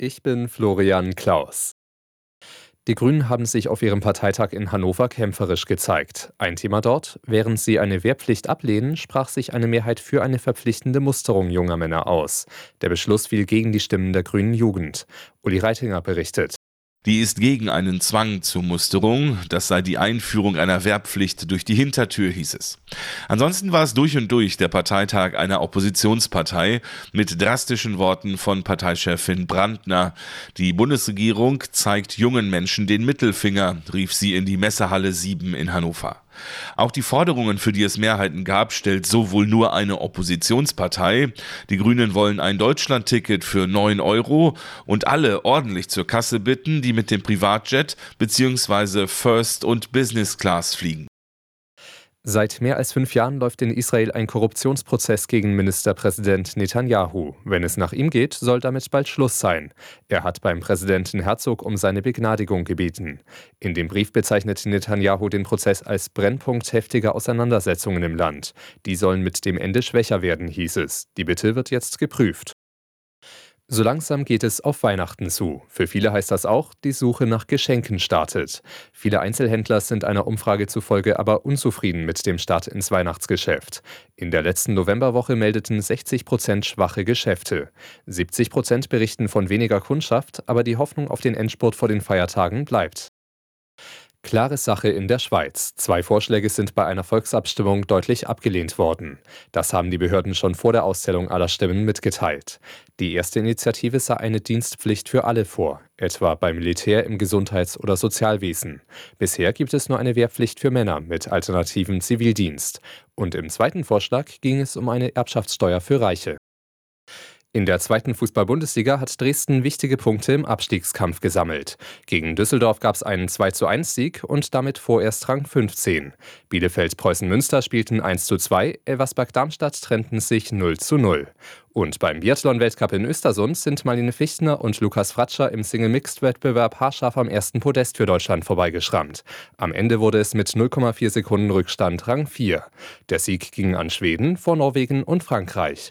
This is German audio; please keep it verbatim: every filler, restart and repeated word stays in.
Ich bin Florian Klaus. Die Grünen haben sich auf ihrem Parteitag in Hannover kämpferisch gezeigt. Ein Thema dort: Während sie eine Wehrpflicht ablehnen, sprach sich eine Mehrheit für eine verpflichtende Musterung junger Männer aus. Der Beschluss fiel gegen die Stimmen der grünen Jugend. Uli Reitinger berichtet. Die ist gegen einen Zwang zur Musterung. Das sei die Einführung einer Wehrpflicht durch die Hintertür, hieß es. Ansonsten war es durch und durch der Parteitag einer Oppositionspartei mit drastischen Worten von Parteichefin Brandner. Die Bundesregierung zeigt jungen Menschen den Mittelfinger, rief sie in die Messehalle sieben in Hannover. Auch die Forderungen, für die es Mehrheiten gab, stellt so wohl nur eine Oppositionspartei. Die Grünen wollen ein Deutschlandticket für neun Euro und alle ordentlich zur Kasse bitten, die mit dem Privatjet bzw. First- und Business Class fliegen. Seit mehr als fünf Jahren läuft in Israel ein Korruptionsprozess gegen Ministerpräsident Netanyahu. Wenn es nach ihm geht, soll damit bald Schluss sein. Er hat beim Präsidenten Herzog um seine Begnadigung gebeten. In dem Brief bezeichnet Netanyahu den Prozess als Brennpunkt heftiger Auseinandersetzungen im Land. Die sollen mit dem Ende schwächer werden, hieß es. Die Bitte wird jetzt geprüft. So langsam geht es auf Weihnachten zu. Für viele heißt das auch, die Suche nach Geschenken startet. Viele Einzelhändler sind einer Umfrage zufolge aber unzufrieden mit dem Start ins Weihnachtsgeschäft. In der letzten Novemberwoche meldeten sechzig Prozent schwache Geschäfte. siebzig Prozent berichten von weniger Kundschaft, aber die Hoffnung auf den Endspurt vor den Feiertagen bleibt. Klare Sache in der Schweiz. Zwei Vorschläge sind bei einer Volksabstimmung deutlich abgelehnt worden. Das haben die Behörden schon vor der Auszählung aller Stimmen mitgeteilt. Die erste Initiative sah eine Dienstpflicht für alle vor, etwa beim Militär, im Gesundheits- oder Sozialwesen. Bisher gibt es nur eine Wehrpflicht für Männer mit alternativem Zivildienst. Und im zweiten Vorschlag ging es um eine Erbschaftssteuer für Reiche. In der zweiten Fußball-Bundesliga hat Dresden wichtige Punkte im Abstiegskampf gesammelt. Gegen Düsseldorf gab es einen zwei zu eins Sieg und damit vorerst Rang fünfzehn. Bielefeld-Preußen-Münster spielten eins zu zwei, Elversberg-Darmstadt trennten sich null zu null. Und beim Biathlon-Weltcup in Östersund sind Marlene Fichtner und Lukas Fratscher im Single-Mixed-Wettbewerb haarscharf am ersten Podest für Deutschland vorbeigeschrammt. Am Ende wurde es mit null Komma vier Sekunden Rückstand Rang vier. Der Sieg ging an Schweden, vor Norwegen und Frankreich.